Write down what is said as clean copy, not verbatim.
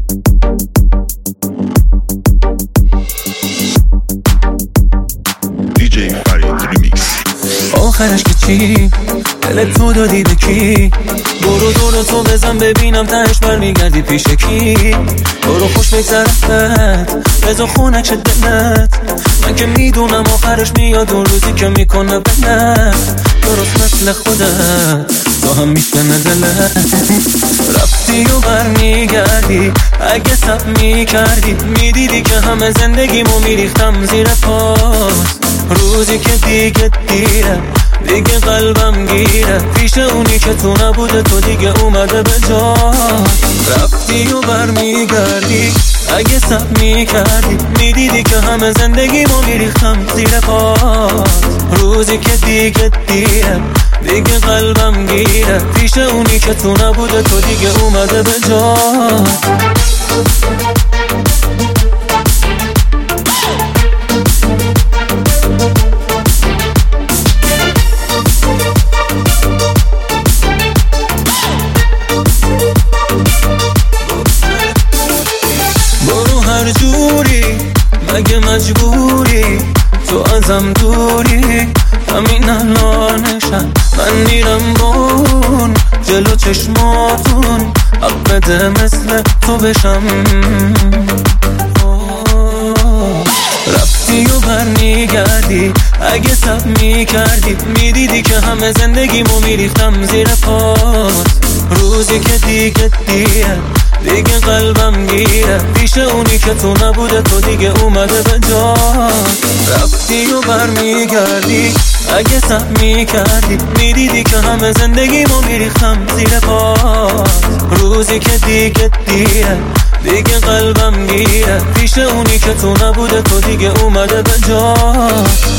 آخرش که چی؟ دل تو دادی به کی؟ برو دور تو بزن ببینم تهش برمیگردی پیش کی؟ برو خوش بگذرت بزا خونک شد دلت، من که میدونم آخرش میاد اون روزی که میکنه بلت درست مثل خودت تو هم میشکنه دلت. رفتی و برمیگردی اگه سب میکردی میدیدی که همه زندگیمو میریختم زیر پات. روزی که دیگه دیره دیگه قلبم گیره پیش اونی که تو نبوده تو دیگه اومده به جا. رفتی و برمیگردی اگه سب میکردی میدیدی که همه زندگیمو میریختم زیر پات. روزی که دیگه دیره دیگه قلبم گیره پیش اونی که تو نبوده تو دیگه اومده به جا. هر جوری مگه مجبوری تو ازم دوری؟ همین الانشم من میرم بون جلو چشماتون حق بده مثل تو بشم. رفتی و برمیگردی اگه سب میکردی میدیدی که همه زندگیمو میریختم زیر پات. روزی که دیگه دیگه قلبم گیره پیش اونی که تو نبوده تو دیگه اومده به جا. رفتی و برمیگردی اگه سب میکردی میدیدی که همه زندگیمو میریختم زیر پات. روزی که دیگه دیگه قلبم گیره پیش اونی که تو نبوده تو دیگه اومده به جا.